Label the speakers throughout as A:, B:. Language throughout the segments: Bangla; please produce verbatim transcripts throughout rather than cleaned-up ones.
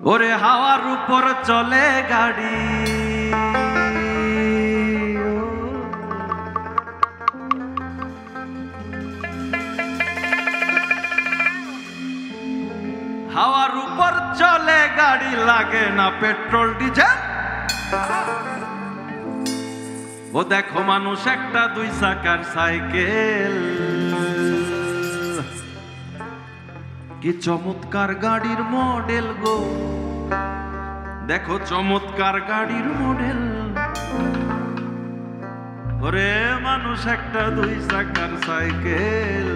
A: ওরে হাওয়ার উপর চলে গাড়ি, হাওয়ার উপর চলে গাড়ি, লাগে না পেট্রোল ডিজেল। ও দেখো মানুষ একটা দুই চাকার সাইকেল, কি চমৎকার গাড়ির মডেল গো, দেখো চমৎকার গাড়ির মডেল। ওরে মানুষ একটা দুই চাকার সাইকেল,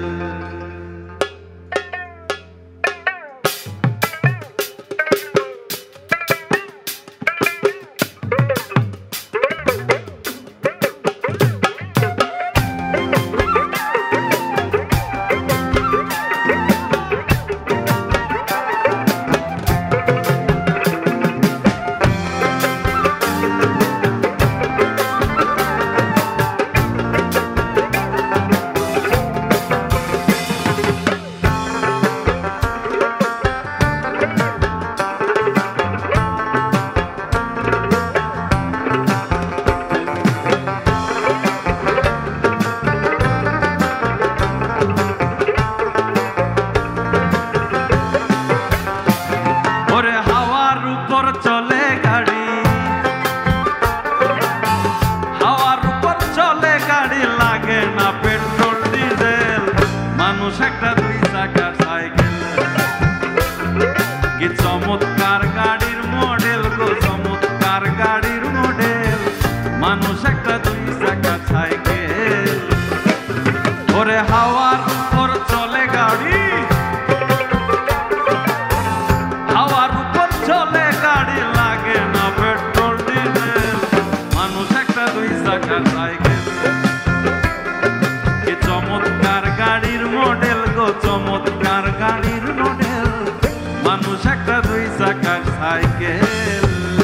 A: চলে গাড়ি, হাওয়ার উপর চলে গাড়ি, লাগে না পেট্রোল ডিজেল। মানুষ একটা দুই চাকার সাইকেল, কি চমৎকার গাড়ির মডেল গো, চমৎকার গাড়ির মডেল। মানুষ একটা দুই চাকার সাইকেল, ওরে হাওয়ার উপর চলে গাড়ি, হাওয়ার উপর চলে গাড়ি, লাগে না পেট্রোল ডিজেল। মানুষ একটা দুই চাকার সাইকেল, কি চমৎকার গাড়ির মডেল গো, চমৎকার গাড়ির মডেল। মানুষ একটা দুই চাকার সাইকেল।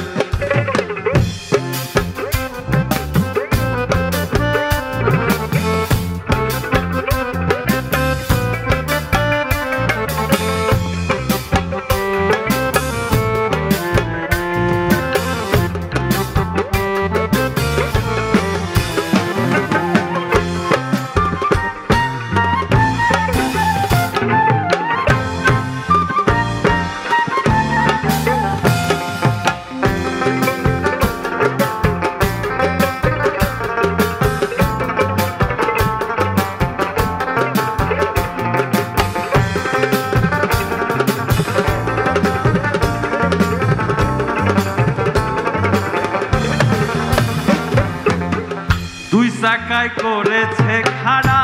A: দুই চাকায় করেছে খাড়া,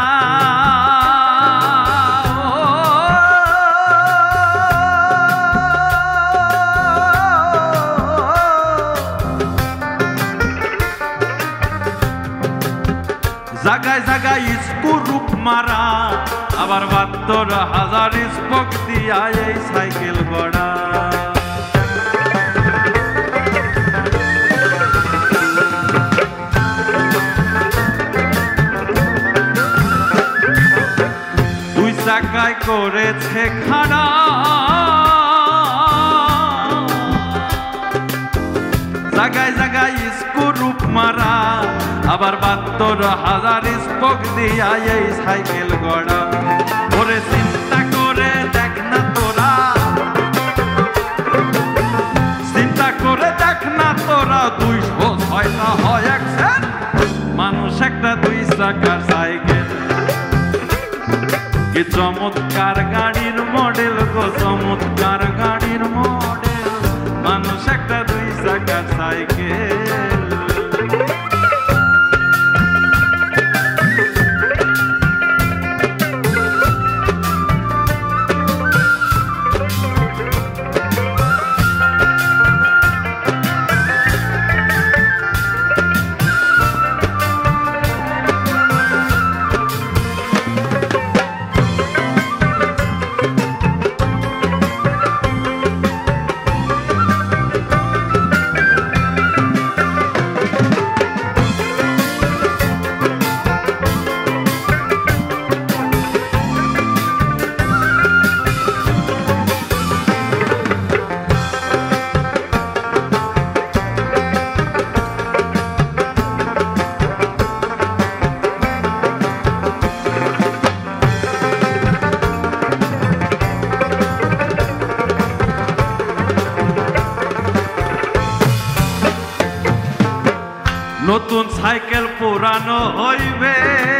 A: জাগায় জাগায় স্ক্রুপ মারা, আবার বাহাত্তর হাজার স্পোক দিয়া এই সাইকেল গড়া। চাকায় করেছে খাড়া, জাগায় জাগায় স্ক্রুপ মারা, আবার বাহাত্তর হাজার স্পোক দিয়া এই সাইকেল গড়া। ওরে চিন্তা করে দেখ না তোরা, চিন্তা করে দেখ না তোরা, দুইশো ছয়টা হয় একশন। মানুষ একটা দুই চাকার সাইকেল, কি চমৎকার গাড়ির মডেল গো, চমৎকার গাড়ির মডেল। মানুষ একটা দুই চাকার সাইকেল। পুরানো হইবে,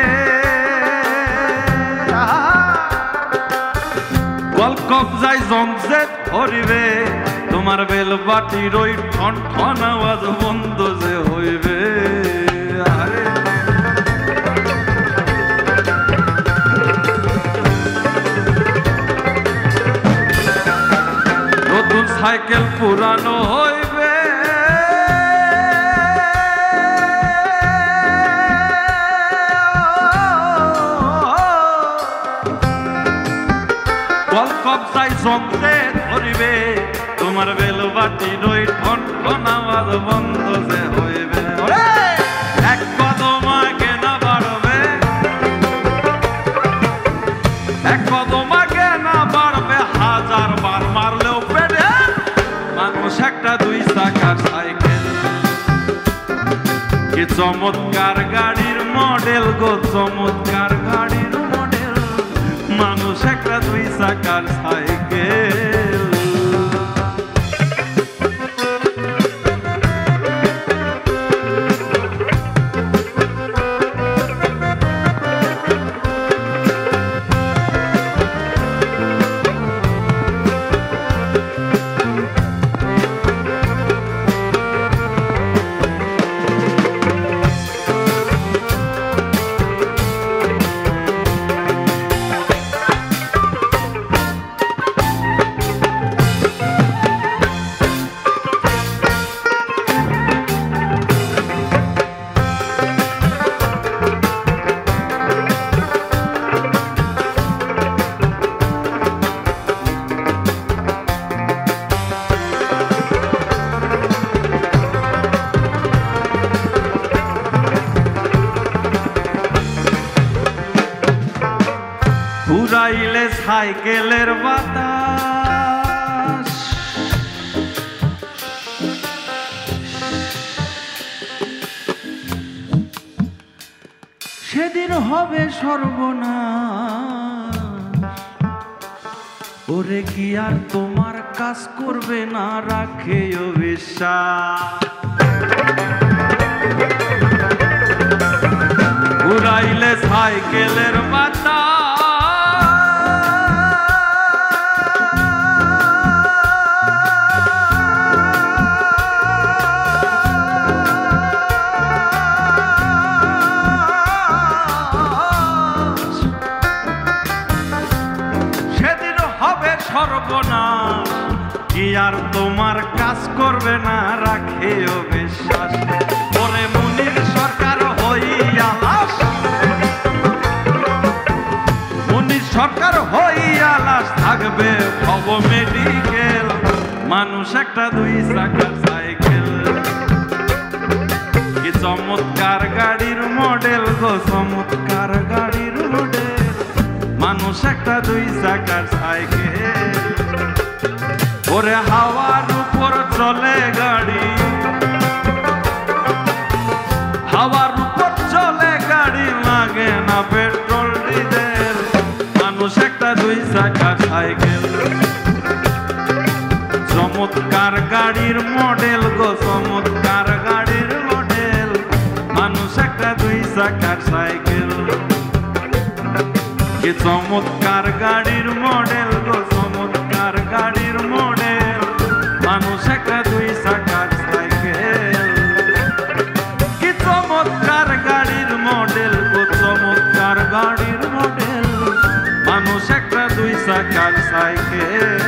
A: কলকবজায় জমজেট হরিবে, তোমার বেলবাটির ওই ঠন ঠন আওয়াজ বন্ধ যে হইবে। আরে নতুন সাইকেল পুরানো হইবে, কলকবজায় জমজেট হরিবে, তোমার বেলবাটির ওই ঠন ঠন আওয়াজ বন্ধ যে হইবে। এক কদম আগে না বাড়বে, এক কদম আগে না বাড়বে, হাজার বার মারলেও পেটে মানুষ একটা দুই চাকার সাইকেল। কি চমৎকার গাড়ির মডেল গো, চমৎকার গাড়ির মডেল, মানুষ একটা দুই চাকার সাইকেল। ঘুরাইলে সাইকেলের বাতাস, সেদিন হবে সর্বনাশ। ওরে কি আর তোমার কাজ করবে না, রাখেও বিশ্বাস। ঘুরাইলে সাইকেলের বাতাস, সর্বনাশ। কি আর তোমার কাজ করবে না, রাখেও বিশ্বাস। ওরে মুনির সরকার হইয়া লাশ, মুনির সরকার হইয়া লাশ, থাকবে ভব মেডিকেল, মানুষ একটা দুই চাকার সাইকেল। কি চমৎকার গাড়ির মডেল গো, চমৎকার গাড়ির মডেল, মানুষ একটা দুই চাকার সাইকেল। ওরে হাওয়ার উপর চলে গাড়ি, হাওয়ার উপর চলে গাড়ি, লাগে না পেট্রোল ডিজেল, মানুষ একটা দুই চাকার সাইকেল। চমৎকার গাড়ির মডেল গো, চমৎকার গাড়ির মডেল, মানুষ একটা দুই চাকার সাইকেল। কি চমৎকার গাড়ির মডেল গো, চমৎকার গাড়ির মডেল, মানুষ একটা দুই চাকার সাইকেল। কি চমৎকার গাড়ির মডেল গো, চমৎকার গাড়ির মডেল, মানুষ একটা দুই চাকার সাইকেল।